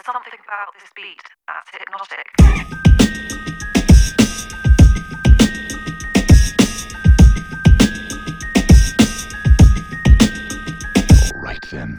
something about this beat that's hypnotic. Right then.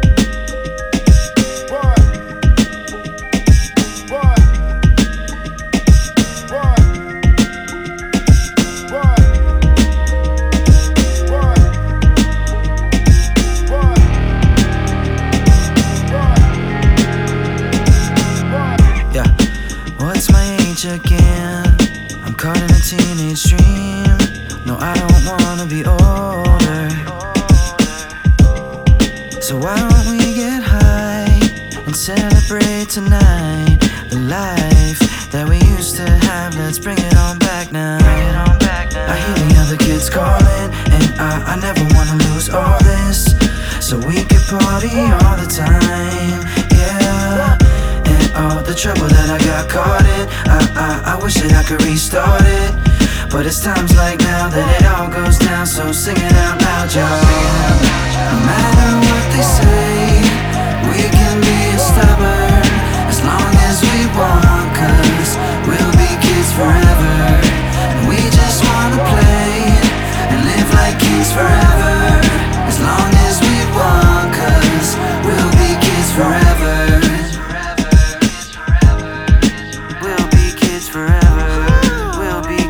Yeah, what's my age again? I'm caught in a teenage dream. No, I don't wanna be older. So why don't we get high and celebrate tonight? The life that we used to have, let's bring it on back now. I hear the other kids calling, and I never wanna lose all this. So we could party all the time, yeah. And all the trouble that I got caught in, I wish that I could restart it. But it's times like now that it all goes down, so sing it out loud, y'all. No matter what they say, we can be stubborn as long as we want, 'cause we'll be kids forever. And we just wanna play and live like kings forever, as long as we want, 'cause we'll be kids forever. We'll be kids forever. We'll be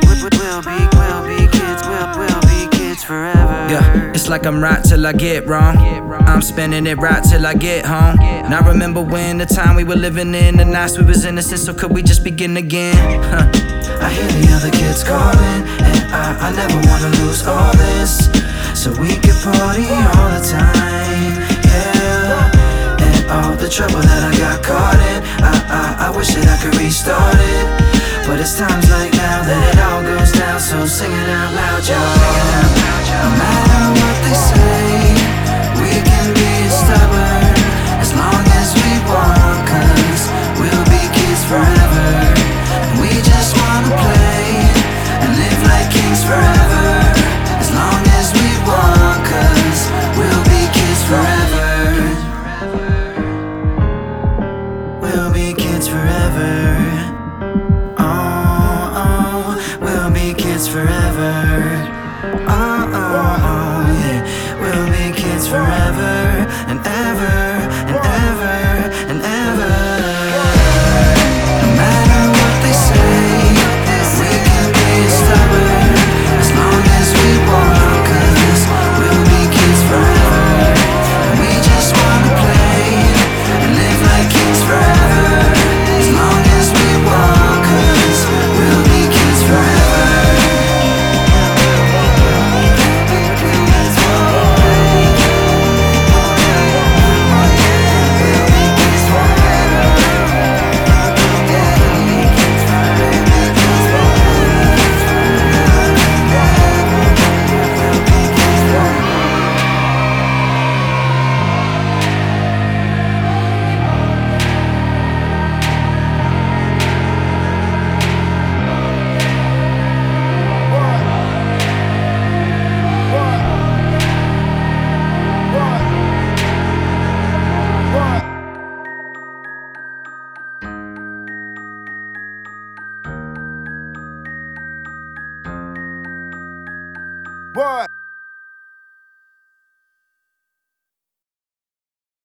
kids forever. Yeah, it's like I'm right till I get wrong. I'm spinning it right till I get home. And I remember when the time we were living in, the nights we was innocent, so could we just begin again? I hear the other kids calling, and I never wanna lose all this. So we could party all the time, yeah. And all the trouble that I got caught in, I wish that I could restart it. But it's times like now that it all goes down, so sing it out loud, y'all. No matter what they say, we can be stubborn as long as we want, 'cause we'll be kids forever. And we just wanna play and live like kings forever, as long as we want, 'cause we'll be kids forever. We'll be kids forever. Oh, we'll be kids forever. Oh, yeah, we'll be kids forever and ever.